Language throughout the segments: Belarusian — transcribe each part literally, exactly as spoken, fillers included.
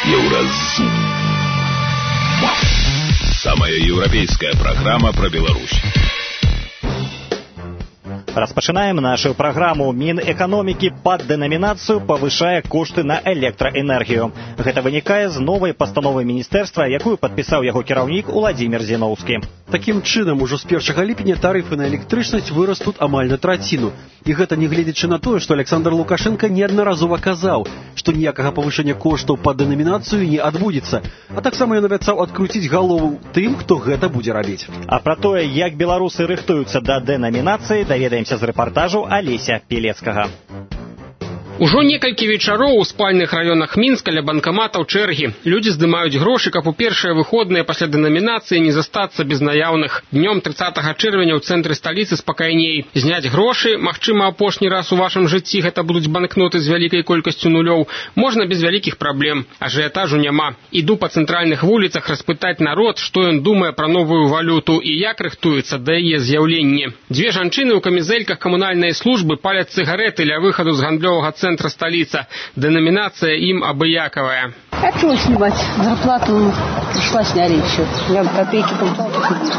Еўразум. Самая еўрапейская программа про Беларусь. Распачынаем нашу праграму. Мінэканомікі пад дэнамінацыю павышае кошты на электраэнергію. Гэта вынікае з новай пастановы міністэрства, якую падпісаў яго кіраўнік Уладзімір Зіноўскі. Такім чынам, ужо з першага ліпеня тарыфы на электрычнасць вырастуць амаль на траціну. І гэта не гледзячы на тое, што Александр Лукашенко неаднаразова казаў, што ніякага павышэння коштаў пад дэнамінацыю не адбудзецца. А таксама ён абяцаў адкруціць галову тым, хто гэта будзе рабіць. А пра тое, як беларусы рыхтуюцца да дэнамінацыі, даведаемся з рэпартажу Алеся Пелецкага. Ужо некалькі вечароў у спальных раёнах Мінска ля банкаматаў чэргі. Людзі здымаюць грошы, каб у першыя выходныя пасля дэнамінацыі не застацца без наяўных. Днём трыццатага чэрвеня ў цэнтры сталіцы спакайней. Зняць грошы, магчыма, апошні раз у вашым жыцці гэта будуць банкноты з вялікай колькасцю нулёў, можна без вялікіх праблем. Ажыятажу няма. Іду па цэнтральных вуліцах распытаць народ, што ён думае пра новую валюту і як рыхтуецца да яе з'яўлення. Дзве жанчыны ў камізэльках камунальнай службы паляць цыгарэты ля выхаду з гандлёвага цэнтра центра столица. Деноминация им обыяковая. Хочу снимать зарплату, пришла снять еще. Я копейки получала.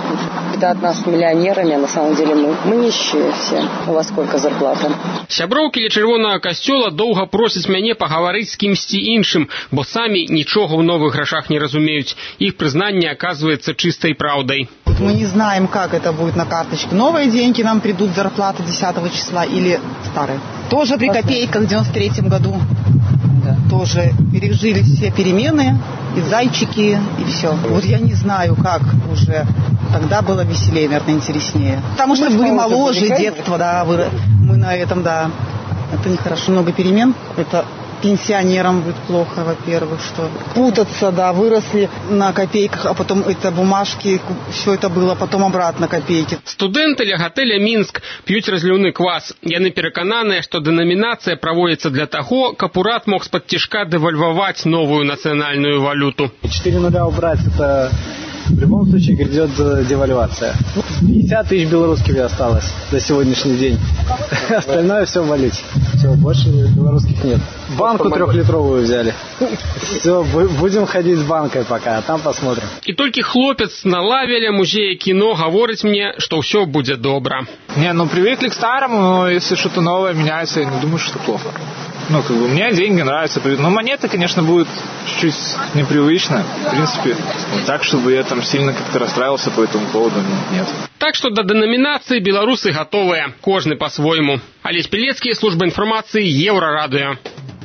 Это от нас миллионерами, на самом деле мы, мы нищие все. У вас сколько зарплата? Сяброўкі ля чырвонага касцёла доўга просяць мяне пагаварыць з кімсьці іншым, бо самі нічога ў новых грашах не разумеюць. Іх прызнанне оказывается чистой правдой. Мы не знаем, как это будет на карточке. Новые деньги нам придут, зарплата десятого числа или старые. Тоже при копейках в девяносто третьем году. Да. Тоже пережили все перемены, и зайчики, и все. Вот я не знаю, как уже. Тогда было веселее, наверное, интереснее. Потому что мы были моложе, детство, да, мы на этом, да. Это нехорошо, много перемен. Это пенсионерам будет плохо, во-первых, что путаться, да, выросли на копейках, а потом это бумажки, все это было, потом обратно копейки. Студенты ля готэля Мінск п'юць разліўны квас. Яны перакананыя, што дэнамінацыя праводзіцца для таго, каб урад мог з-пад цішка дэвальваваць новую нацыянальную валюту. четыре нуля убрать, это в любом случае грядет девальвация. пятьдесят тысяч белорусских осталось за сегодняшний день. Остальное все валить. Все, больше белорусских нет. Банку трехлитровую взяли. Все, будем ходить с банкой пока, а там посмотрим. И только хлопец на лаве ля музея кино говорит мне, что все будет добро. Не, ну привыкли к старому, но если что-то новое меняется, я не думаю, что плохо. Ну, как бы, мне деньги нравятся. Но монеты, конечно, будут чуть-чуть непривычно. В принципе, так, чтобы я там сильно как-то расстраивался по этому поводу, нет. Так что до деноминации белорусы готовые. Кожны по-своему. Олесь Пелецкий, служба информации, Еврорадио.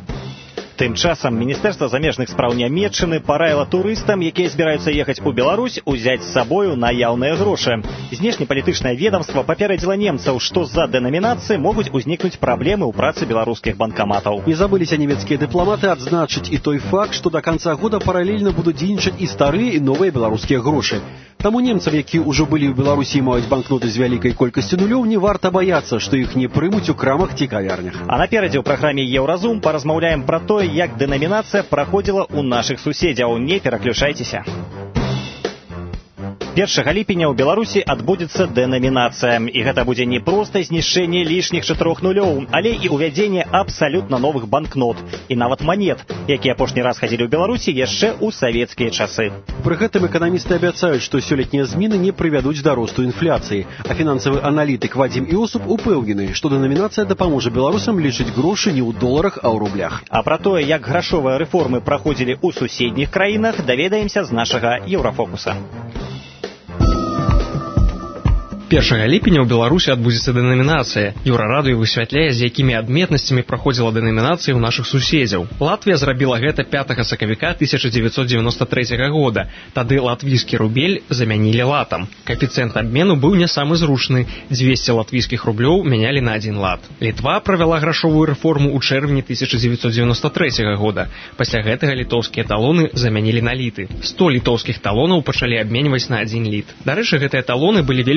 Тым часам Міністэрства замежных спраў Нямецчыны параіла турыстам, якія збіраюцца ехаць у Беларусь, узяць з сабою наяўныя грошы. Знешнепалітычнае ведомства папярэдзіла немцаў, што з-за дэнамінацыі могуць узнікнуць праблемы ў працы беларускіх банкаматаў. Не забыліся нямецкія дыпламаты адзначыць і той факт, што да канца года паралельна будуць дзейнічаць і старыя, і новыя беларускія грошы. Таму немцам, якія ўжо былі ў Беларусі і маюць банкноты з вялікай колькасцю нулёў, не варта баяцца, што іх не прымуць у крамах ці кавярнях. А наперадзе ў праграме Еўразум паразмаўляем пра тое, як дэнамінацыя праходзіла ў нашых суседзяў. Не пераключайцеся. першага ліпеня ў Беларусі адбудзецца дэнамінацыя. І гэта будзе не проста знішчэнне лішніх чатырох нулёў, але і ўвядзенне абсалютна новых банкнот і нават манет, якія апошні раз хадзілі ў Беларусі яшчэ ў савецкія часы. Пры гэтым эканамісты абяцаюць, што сёлетнія змены не прывядуць да росту інфляцыі. А фінансавы аналітык Вадзім Іосуп упэўнены, што дэнамінацыя дапаможа беларусам лічыць грошы не ў доларах, а ў рублях. А пра тое, як грашовыя рэформы праходзілі ў суседніх краінах, даведаемся з нашага Еўрафокуса. першага ліпеня ў Беларусі адбудзецца дэнамінацыя. Еўрарадыё высвятляе, з якімі адметнасцямі праходзіла дэнамінацыя ў нашых суседзяў. Латвія зрабіла гэта пятага сакавіка тысяча дзевяцьсот дзевяноста трэцяга года. Тады латвійскі рубель замянілі латам. Каэфіцыент абмену быў не самы зручны. дзвесце латвійскіх рублёў мянялі на адзін лат. Літва правяла грашовую рэформу ў чэрвені тысяча дзевяцьсот дзевяноста трэцяга года. Пасля гэтага літоўскія талоны замянілі на літы. сто літоўскіх талонаў пачалі абменьваць на адзін літ. Дарэчы, гэтыя талоны былі вельмі падобны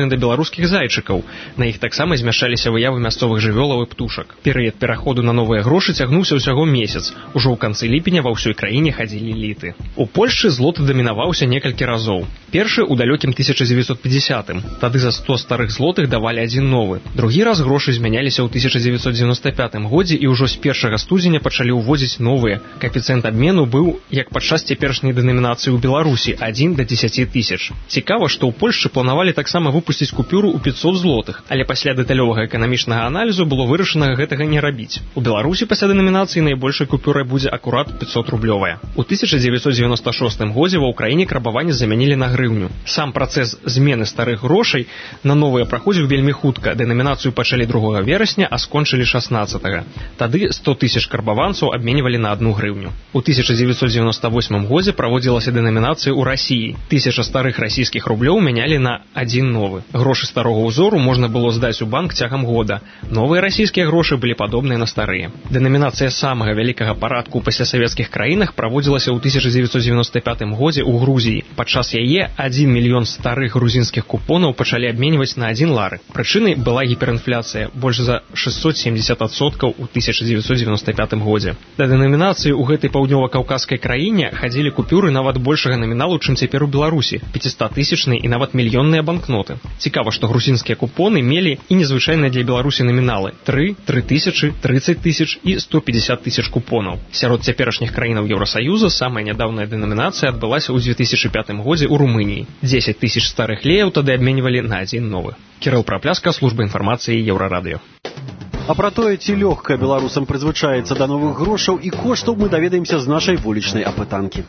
падобныя да беларускіх зайчыкаў. На іх таксама змяшаліся выявы мясцовых жывёлаў і птушак. Перыяд пераходу на новыя грошы цягнуўся ўсяго месяц. Ужо ў канцы ліпеня ва ўсёй краіне хадзілі літы. У Польшчы злоты дамінаваўся некалькі разоў. Першы ў далёкім тысяча дзевяцьсот пятидесятым. Тады за сто старых злотых давалі адзін новы. Другі раз грошы змяняліся ў тысяча дзевяцьсот дзевяносто пятым годзе і ўжо з першага студзеня пачалі ўводзіць новыя. Каэфіцыент абмену быў, як падчас цяперашняй дэнамінацыі ў Беларусі, адзін да дзесяці тысяч. Цікава, што ў Польшчы планавалі таксама выпусціць купюру ў пятьсот злотых, але пасля дэталёвага эканамічнага аналізу было вырашана гэтага не рабіць. У Беларусі пасля дэнамінацыі найбольшай купюрай будзе акурат пятьсот рублёвая. У тысяча дзевяцьсот девяносто шостым годзе ва ўкраіне крабаванне замянілі на грыўню. Сам працэс змены старых грошай на новыя праходзіў вельмі хутка. Дэнамінацыю пачалі другога верасня, а скончылі шаснаццатага. Тады сто тысяч карбаванцаў абменьвалі на одну грыўню. У тысяча дзевяцьсот девяносто восьмым годзе праводзілася дэнамінацыя ў Расіі. Тысяча старых расійскіх рублёў мянялі на адзін новы. Грошы старога ўзору можна было здаць у банк цягам года. Новыя расійскія грошы былі падобныя на старыя. Дэнамінацыя самага вялікага парадку ў паслясавецкіх краінах праводзілася ў тысяча дзевяцьсот девяносто пятым годзе ў Грузіі. Падчас яе адзін мільён старых грузінскіх купонаў пачалі абменьваць на адзін лары. Прычынай была гіперінфляцыя, больш за шестьсот семьдесят адсоткаў у тысяча дзевяцьсот девяносто пятым годзе. Да дэнамінацыі ў гэтай паўднёва-каўказскай краіне хадзілі купюры нават большага наміналу, чым цяпер у Беларусі, пятистатысячныя і нават мільённыя банкноты. Цікава, што грузінскія купоны мелі і незвычайныя для Беларусі наміналы три, три тысячи, тридцать тысяч і сто пятьдесят тысяч купонаў. Сярод цяперашніх краінаў Еўрасаюза самая нядаўная дэнамінацыя адбылася ў две тысячи пятым годзе ў Румыніі. дзесяць тысяч старых леяў тады абменьвалі на адзін новы. Кірыл Прапляска, служба інфармацыі Еўрарадыё. А пра тое, ці лёгка беларусам прызвычаецца да новых грошаў і коштаў, мы даведаемся з нашай вулічнай апытанкі.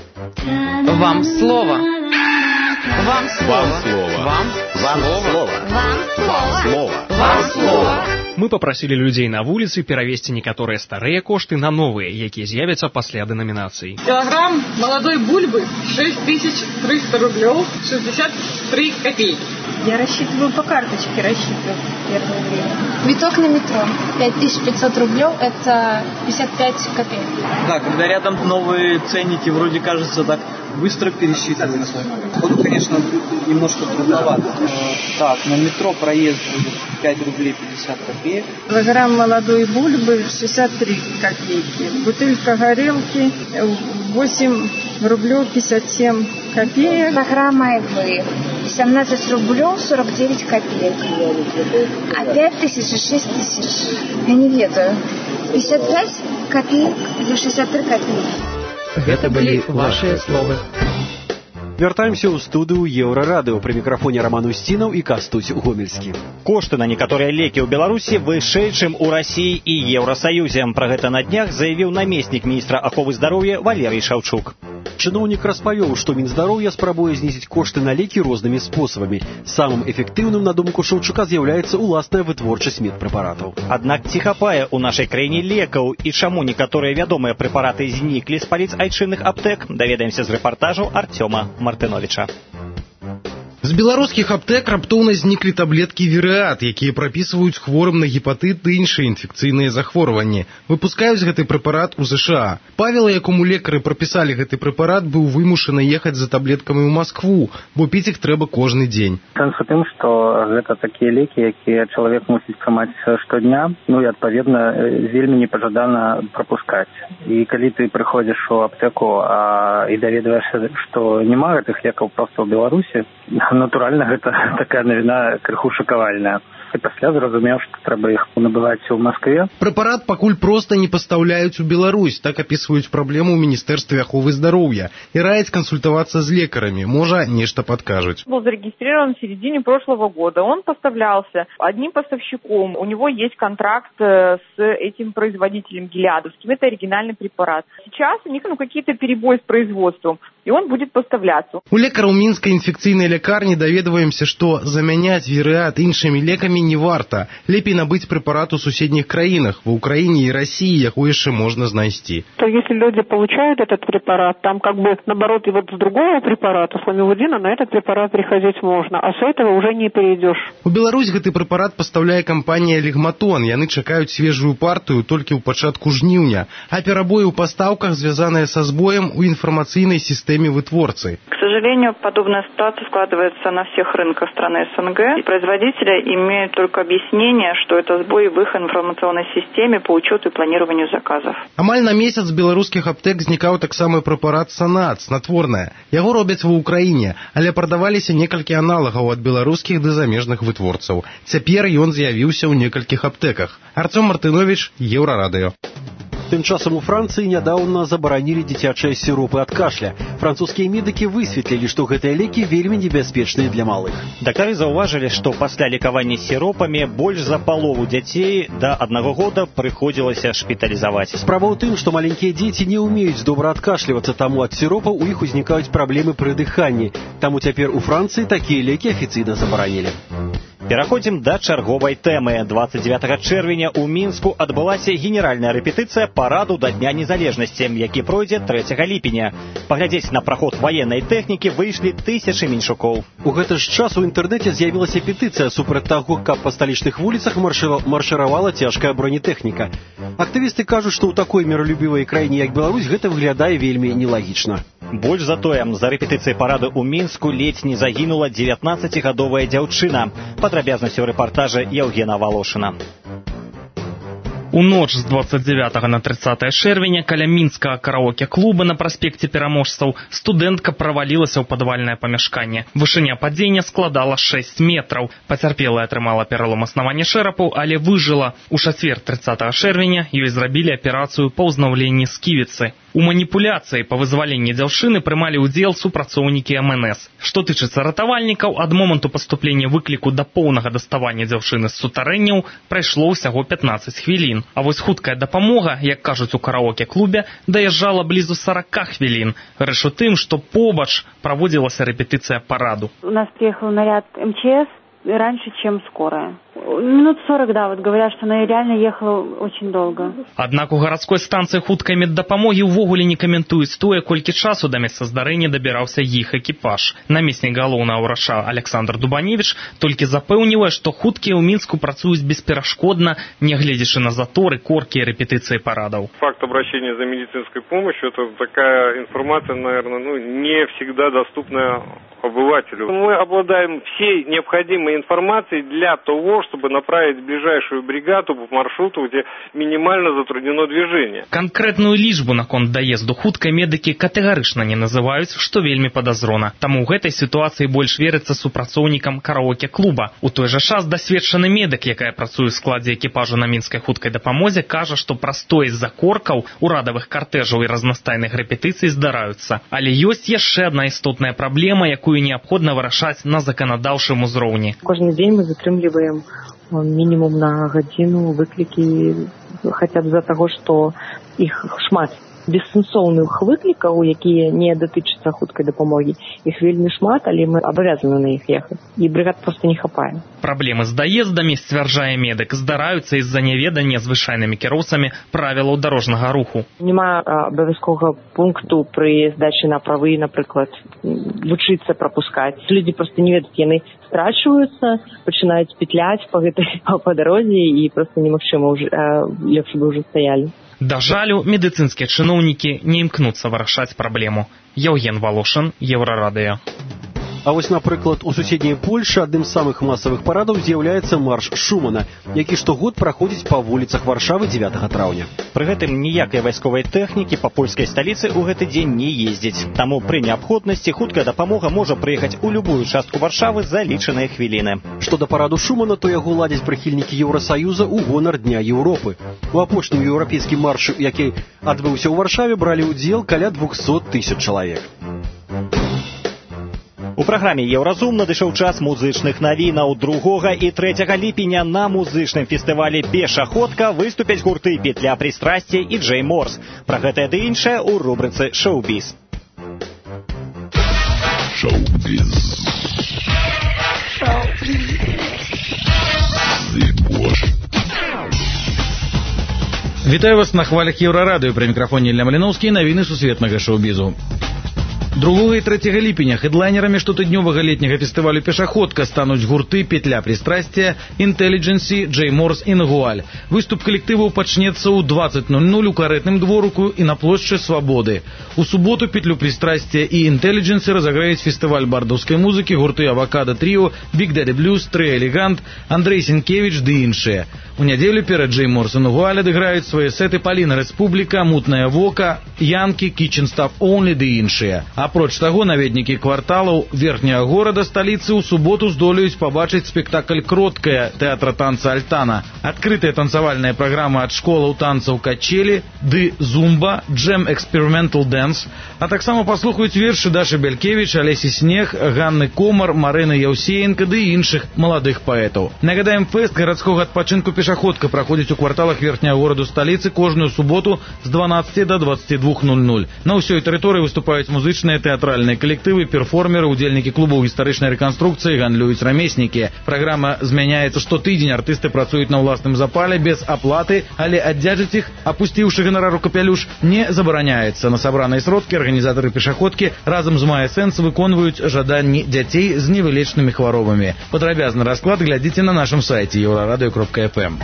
Вам слово. Вам слово. Вам слово. Вам слово. Вам слово. Вам слово. Мы папрасілі людзей на вуліцы перавесці некаторыя старыя кошты на новыя, якія з'явяцца пасля дэнамінацыі. Килограмм молодой бульбы шесть тысяч триста рублей шестьдесят три копейки. Я рассчитываю по карточке, рассчитываю первое время. Биток на метро. пять тысяч пятьсот рублей – это пятьдесят пять копеек. Да, когда рядом новые ценники, вроде кажется так быстро пересчитывается. Вот, конечно, немножко трудновато. Так, на метро проезд будет пять рублей пятьдесят копеек. Килограмм молодой бульбы шестьдесят три копейки. Бутылька горелки восемь рублей пятьдесят семь копеек. Килограмм айвы семнадцать рублей сорок девять копеек. А пять тысяч и шесть тысяч. Я не ведаю. пятьдесят пять копеек за шестьдесят три копейки. Гэта былі вашыя словы. Вяртаемся ў студыю Еўрарадыё. Пры мікрафоне Роман Устінаў і Кастусь Гомельскі. Кошты на некаторыя лекі ў Беларусі вышэй, чым у Расіі і Еўрасаюзе. Пра гэта на днях заявіў намеснік міністра аховы здароўя Валерый Шаўчук. Чыноўнік распавёў, што Мінздароўя спрабуе знізіць кошты на лекі рознымі спосабамі. Самым эфектыўным, на думку Шаўчука, з'яўляецца ўласная вытворчасць медпрэпаратаў. Аднак ці хапае ў нашай краіне лекаў і чаму некаторыя вядомыя прэпараты зніклі з паліц айчынных аптэк, даведаемся з рэпартажу Артёма Мартыновича. З беларускіх аптэк раптоўна зніклі таблеткі Вірэат, якія прапісваюць хворым на гепатыт і іншыя інфекцыйныя захворванні. Выпускаюць гэты прэпарат у ЗША. Павел, якому лекары прапісалі гэты прэпарат, быў вымушаны ехаць за таблеткамі ў Маскву, бо піць іх трэба кожны дзень. Сэнс у тым, што гэта такія лекі, якія чалавек мусіць прымаць штодня, ну і адпаведна вельмі непажадана прапускаць. І калі ты прыходзіш у аптэку а, і даведваешся, што няма гэтых лекаў проста ў Беларусі, натуральна, гэта такая навіна крыху шакавальная. І пасля зразумеў, што трэба іх набываць у Маскве. Прэпарат пакуль проста не пастаўляюць у Беларусь, так апісваюць праблему ў Міністэрстве аховы здароўя і раяць кансультавацца з лекарамі. Можа, нешта падкажуць. Был зарегистрирован в середине прошлого года. Он поставлялся одним поставщиком. У него есть контракт с этим производителем гилиадовским. Это оригинальный препарат. Сейчас у них ну, какие-то перебои с производством, и он будет поставляться. У лекараў Мінскай інфекцыйнай лякарні даведваемся, што замяняць Вірэат іншымі лекамі не варта. Лепей набыць препарат у суседних краинах, в Украине и России, яго еще можно знайсці. То если люди получают этот препарат, там как бы наоборот и вот с другого препарата, с ламивудина, на этот препарат приходить можно, а с этого уже не перейдешь. У Беларусь гэты препарат поставляе компания Лигматон. Яны чакаюць свежую партию только ў пачатку жніўня, а перабоі ў пастаўках звязаныя са збоем у інфармацыйнай сістэме сістэмі вытворцы. К сожалению, подобная ситуация складывается на всех рынках страны СНГ. Производители имеют только объяснение, что это сбой в их информационной системе по учету и планированию заказов. Амаль на месяц беларускіх аптэк знікаў таксама прэпарат Санат, снатворная. Яго робяць ва ўкраіне, але прадаваліся некалькі аналагаў ад беларускіх ды замежных вытворцаў. Цяпер ён з'явіўся ў некалькіх аптэках. Арцём Мартынович, Еўрарадыё. Тым часам у Францыі нядаўна забаранілі дзіцячыя сіропы ад кашля. Французскія медыкі высветлілі, што гэтыя лекі вельмі небяспечныя для малых. Дактары заўважылі, што пасля лекавання сіропамі больш за палову дзяцей да аднаго года прыходзілася шпіталізаваць. Справа ў тым, што маленькія дзеці не ўмеюць добра адкашлівацца, таму ад сіропаў у іх узнікаюць праблемы пры дыханні. Таму цяпер у Францыі такія лекі афіцыйна забаранілі. Пераходзім да чарговай тэмы. дваццаць дзевятага чэрвеня ў Мінску адбылася генеральная рэпетыцыя параду да Дня незалежнасці, які пройдзе трэцяга ліпеня. Паглядзець на праход ваеннай тэхнікі выйшлі тысячы меншукоў. У гэты ж час у інтэрнэце з'явілася петыцыя супраць таго, каб па сталічных вуліцах маршыравала цяжкая бронетэхніка. Актывісты кажуць, што ў такой міралюбівай краіне, як Беларусь, гэта выглядае вельмі нелагічна. Больш за тое, за рэпетыцыяй параду ў Мінску ледзь не загінула дзевятнаццацігадовая дзяўчына. Падрабязнасці ў рэпартажы Яўгена Валошына. У ноч з двадцать девятого на тридцатое чэрвеня каля мінскага караоке-клуба на праспекце Пераможцаў студэнтка правалілася ў падвальнае памяшканне. Вышыня падзення складала шэсць метраў. Пацярпелая атрымала пералом аснавання шэрапу, але выжыла. У чацвер тридцатого чэрвеня ёй зрабілі аперацыю па ўзнаўленні сківіцы. У маніпуляцыі па вызваленні дзяўчыны прымалі ўдзел супрацоўнікі эм эн эс. Што тычыцца ратавальнікаў, ад моманту паступлення выкліку да поўнага даставання дзяўчыны з сутарэнняў прайшло ўсяго пятнаццаць хвілін. А вось хуткая дапамога, як кажуць у караоке-клубе, даязджала блізу сорок хвілін. Рэч у тым, што побач праводзілася рэпетыцыя параду. У нас приехал наряд эм че эс раньше, чем скорая. Минут сорок, да, вот говорят, что она реально ехала очень долго. Аднак у гарадской станцыі хуткай меддапамогі ўвогуле не каментуюць тое, колькі часу да месца здарэння дабіраўся іх экіпаж. Намеснік галоўнага ўрача Александр Дубаневич толькі запэўнівае, што хуткія ў Мінску працуюць бесперашкодна, нягледзячы на заторы, коркі і рэпетыцыі парадаў. Факт обращения за медицинской помощью – это такая информация, наверное, ну, не всегда доступная обывателю. Мы обладаем всей необходимой информацией для того, чтобы направить ближайшую бригаду по маршруту, где минимально затруднено движение. Конкретную лічбу наконт даезду хуткай медыкі катэгарычна не называюць, што вельмі падазрона. Таму ў гэтай сітуацыі больш верыцца супрацоўнікам караоке-клуба. У той жа час дасведчаны медык, якая працуе ў складзе экіпажу на мінскай хуткай дапамозе, кажа, што прастой з-за коркаў, урадавых картэжаў і разнастайных рэпетыцый здараюцца. Але ёсць яшчэ адна істотная праблема, якую неабходна вырашаць на заканадаўчым узроўні. Кожны дзень мы затрымліваем мінімум на гадзіну выклікі хаця б з-за таго, што іх шмат. Бессэнсоўных выклікаў, якія не датычацца хуткай дапамогі, іх вельмі шмат, але мы абавязаны на іх ехаць. І брыгад проста не хапае. Праблемы з даездамі, сцвярджае медык, здараюцца з-за няведання звычайнымі кіроўцамі правілаў дарожнага руху. Няма абавязковага пункту пры здачы на правы, напрыклад, вучыцца прапускаць. Людзі проста не ведаюць, яны страчваюцца, пачынаюць петляць па гэтай па дарозе і проста немагчыма ўжо, лепш бы ўжо стаялі. Да жалю, медыцынскія чыноўнікі не імкнуцца вырашаць праблему. Яўген Валошын, Еўрарадыё. А вось, напрыклад, у суседняй Польшы адным з самых масавых парадаў з'яўляецца марш Шумана, які штогод праходзіць па вуліцах Варшавы дзевятага траўня. Пры гэтым ніякай вайсковай тэхнікі па польскай сталіцы ў гэты дзень не ездзіць. Таму пры неабходнасці хуткая дапамога можа прыехаць у любую частку Варшавы за лічаныя хвіліны. Што да параду Шумана, то яго ладзяць прыхільнікі Еўрасаюза ў гонар Дня Еўропы. У апошнім еўрапейскім маршы, які адбыўся ў Варшаве, бралі ўдзел каля двухсот тысяч чалавек. У праграме «Еўразум» надышоў час музычных навінаў. другога і трэцяга ліпеня на музычным фестывалі «Пешаходка» выступяць гурты «Петля прыстрасця» і «Джей Морс». Пра гэтае ды іншае ў рубрыцы «Шоу-біз». Шоу-біз. Вітаю вас на хвалях Еўрарадыё. Пры мікрафоне Ілля Маліноўскі, навіны сусветнага шоу-бізу. другога і трэцяга ліпеня хэдлайнерамі штотыднёвага летняга фестывалю «Пешаходка» стануць гурты «Петля пристрастия», «Intelligency», «Джей Морс» і «Нагуаль». Выступ калектываў пачнецца ў двадцать ноль ноль у карэтным дворыку і на плошчы Свабоды. У суботу «Петлю пристрастия» і «Intelligency» разыграюць фестываль бардаўскай музыкі гурты «Авакадо Трио», «Биг Дэдди Блюз», «Трэ Элегант», «Андрей Сенкевич» ды іншыя. У нядзелю перад «Джей Морс» і «Нагуаль» адыграюць свае сеты «Паліна Рэспубліка», «Мутная Вока», «Янкі», «Kitchen Stuff Only» ды іншыя. Апроч таго, наведнікі кварталаў верхняга горада сталіцы ў суботу здолеюць пабачыць спектакль «Кроткая» тэатра танца «Альтана». Адкрытая танцавальная праграма ад школаў танцаў «Качелі» ды «Зумба», «Джем Experimental Dance», а таксама паслухаюць вершы Дашы Бялькевіч, Алесі Снег, Ганны Комар, Марыны Яўсеенка ды іншых маладых паэтаў. Нагадаем, фэст гарадскога адпачынку «Пешаходка» праходзіць у кварталах верхняга гораду сталіцы кожную суботу з дванаццаці да дваццаці двух ноль ноль. На ўсёй тэрыторыі выступаюць музычныя, тэатральныя калектывы, перформеры, удзельнікі клубаў гістарычнай рэканструкцыі, гандлююць рамеснікі. Праграма змяняецца штотыдзень, артысты працуюць на ўласным запале без аплаты, але аддзячыць іх, апусціўшы ганарар у капялюш, не забараняецца. На сабраныя сродкі арганізатары «Пешаходкі» разам з Мая Сэнс выконваюць жаданні дзяцей з невылечнымі хваробамі. Падрабязны расклад глядзіце на нашым сайце еўрарадыё кропка эф эм.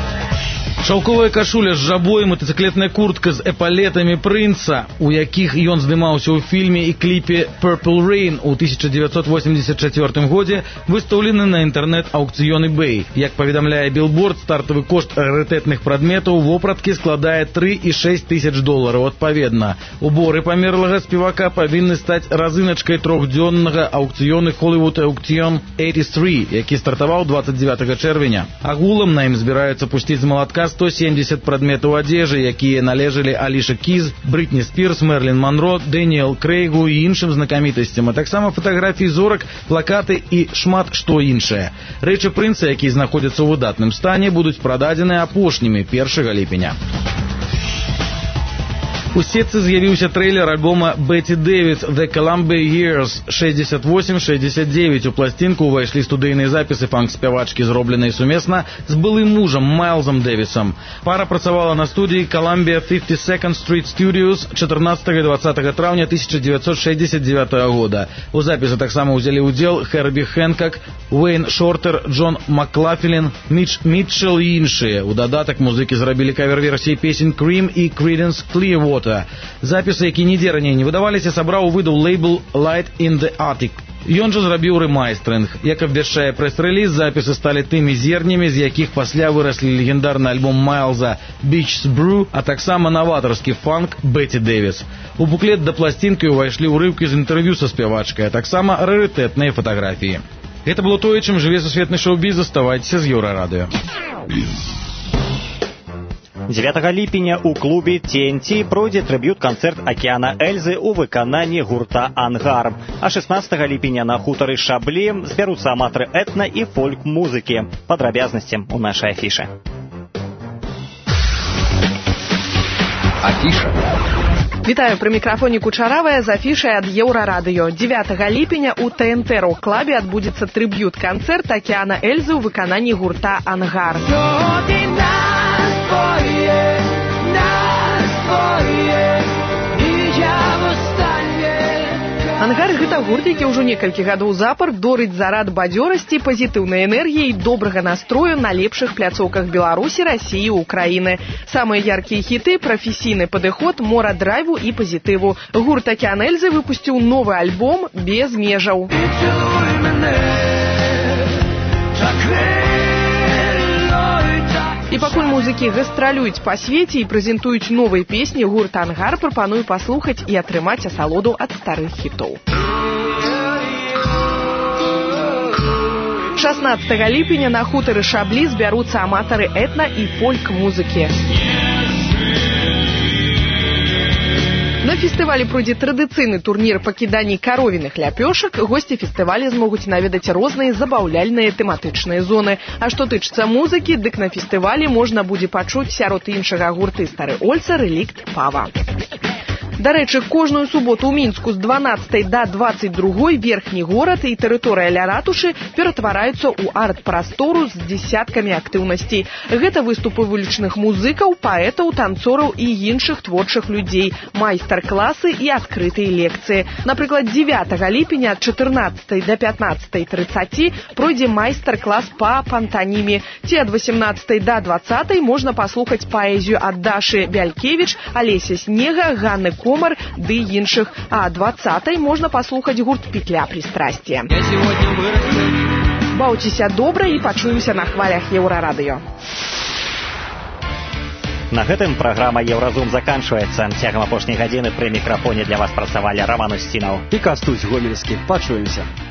Шаўковая кашуля з жабой, матацыклетная куртка з эпалетамі прынца, у якіх ён здымаўся ў фільме і кліпе «Purple Rain» у тысяча дзевяцьсот восемьдесят четвёртым годзе, выстаўлены на інтэрнэт-аўкцыён eBay. Як паведамляе Billboard, стартавы кошт рарытэтных прадметаў вопраткі складае тры і шэсць тысяч долараў адпаведна. Уборы памерлага спевака павінны стаць разыначкай трохдзённага аўкцыёну Hollywood Auction восемьдесят три, які стартаваў двадцать девятого чэрвеня. Агулам на ім збіраюцца пусціць з малатка сто семьдесят прадметаў адзежы, якія належалі Аліша Кіз, Бритні Спірс, Мерлін Монро, Дэніел Крэйгу і іншым знакамітасцям, а таксама фатаграфіі зорак, плакаты і шмат што іншае. Рэчы прынца, якія знаходзяцца ў выдатным стане, будуць прададзеныя апошнімі першага ліпеня. У сетцы з'явіўся трэйлер альбома Бетти Дэвис «The Columbia Years» шэсцьдзесят восемь шэсцьдесят девять. У пласцінку ўвайшлі студыйныя запісы фанк-спявачкі, зробленыя сумесна з былым мужам Майлзом Дэвісам. Пара працавала на студыі Columbia fifty-second Street Studios чатырнаццатага і дваццатага траўня тысяча дзевяцьсот шэсцьдесят девятого года. У запісы таксама ўзялі ўдзел Хербі Хэнкок, Уэйн Шортер, Джон Маклафлін, Міч Мітчелл і іншыя. У дадатак музыкі зрабілі кавер-версіі песень Cream і Creedence Clearwater. Запісы, які нідзе раней не выдаваліся, сабраў выдаў лейбл Light in the Attic. Ён жа зрабіў рэмайстрынг. Як абвяшчае прэс-рэліз, запісы сталі тымі зернямі, з якіх пасля выраслі легендарны альбом Майлза «Beach's Brew», а таксама наватарскі фанк Бетти Дэвис. У буклет да пласцінкі ўвайшлі ўрыўкі з інтэрв'ю са спявачкай, а таксама рарытэтныя фатаграфіі. Гэта было тое, чым жыве сусветны шоу-біз. Заставайцеся з Еўрарадыё. дзевятага ліпеня у клубе Ти Эн Ти пройдзе трыб'ют-канцэрт «Акеана Эльзы» у выкананні гурта «Ангар». А шестнадцатага ліпеня на хутары Шаблі збяруцца аматары этна і фольк-музыкі. Падрабязнасці у нашай афішы. Афіша. Вітаю, пры мікрафоне Кучаравая з афішай ад Еўрарадыё. дзевятага ліпеня у Тэ Эн Тэ рок-клабе адбудзецца трыб'ют-канцэрт «Акеана Эльзы» у выкананні гурта «Ангар». «Ангар» – гэта гурт, які ўжо некалькі гадоў запар дорыць зарад бадзёрасці, пазітыўнай энергіі і добрага настрою на лепшых пляцоўках Беларусі, Расіі, Украіны. Самыя яркія хіты, прафесійны падыход, мора драйву і пазітыву. Гурт «Акеан Эльзы» выпусціў новы альбом «Без межаў». І пакуль музыкі гастралююць па свеце і прэзентуюць новыя песні, гурт «Ангар» прапаную паслухаць і атрымаць асалоду ад старых хітоў. шаснаццатага ліпеня на хутары Шаблі збяруцца аматары этна і фольк-музыкі. На фестывалі пройдзе традыцыйны турнір па кіданні каровіных ляпёшак. Госці фестываля змогуць наведаць розныя забаўляльныя тэматычныя зоны. А што тычыцца музыкі, дык на фестывалі можна будзе пачуць сярод іншага гурты Стары Ольца, Рэлікт, Пава. Дарэчы, кожную суботу ў Мінску з дванаццатай да дваццаць другой верхні горад і тэрыторыя ля ратушы ператвараюцца ў арт-прастору з дзесяткамі актыўнасцей. Гэта выступы вулічных музыкаў, паэтаў, танцораў і іншых творчых людзей, майстар-класы і адкрытыя лекцыі. Напрыклад, дзевятага ліпеня ад чатырнаццатай да пятнаццатай трыццаці пройдзе майстар-клас па пантаніме. Ці ад васемнаццатай да дваццатай можна паслухаць паэзію ад Дашы Бялькевіч, Алеся Снега, Ганны Комар ды іншых. А дваццатай можна паслухаць гурт «Петля пристрастия». Баўцеся добра і пачуемся на хвалях Еўрарадыё. На гэтым праграма «Еўразум» заканчваецца. Цягам апошняй гадзіны пры мікрафоне для вас працавалі Роман Устінаў і Кастусь Гомельскі. Пачуемся.